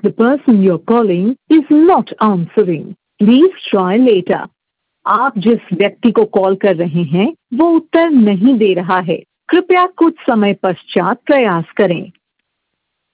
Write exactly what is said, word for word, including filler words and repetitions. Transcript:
The person you're calling is not answering. Please try later. आप जिस व्यक्ति को कॉल कर रहे हैं वो उत्तर नहीं दे रहा है। कृपया कुछ समय पश्चात प्रयास करें।